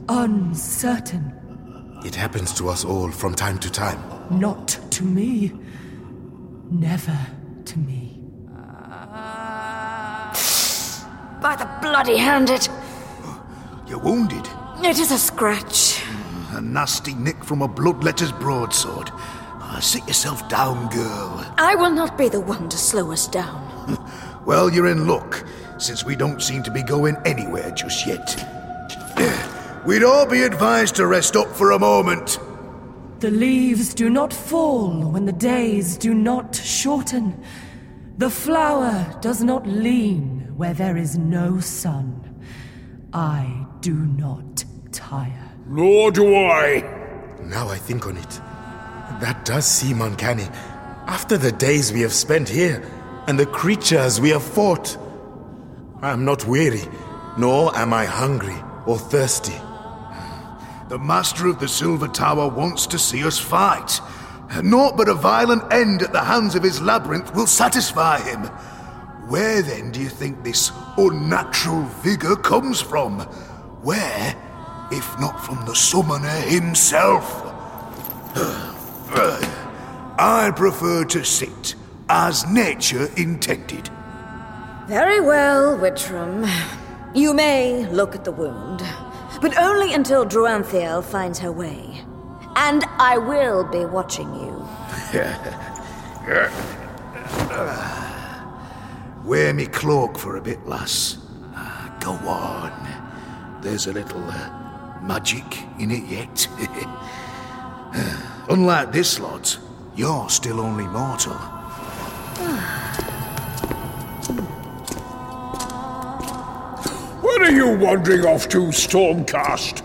uncertain. It happens to us all from time to time. Not to me. Never to me. By the bloody handed. You're wounded? It is a scratch. A nasty nick from a bloodletter's broadsword. Sit yourself down, girl. I will not be the one to slow us down. Well, you're in luck, since we don't seem to be going anywhere just yet. We'd all be advised to rest up for a moment. The leaves do not fall when the days do not shorten. The flower does not lean where there is no sun. I do not tire. Nor do I. Now I think on it. That does seem uncanny. After the days we have spent here, and the creatures we have fought. I am not weary, nor am I hungry or thirsty. The Master of the Silver Tower wants to see us fight. Naught but a violent end at the hands of his labyrinth will satisfy him. Where then do you think this unnatural vigor comes from? Where, if not from the summoner himself? I prefer to sit, as nature intended. Very well, Whitram. You may look at the wound, but only until Druanthiel finds her way. And I will be watching you. Wear me cloak for a bit, lass. Go on. There's a little magic in it yet. Unlike this lot, you're still only mortal. Where are you wandering off to, Stormcast?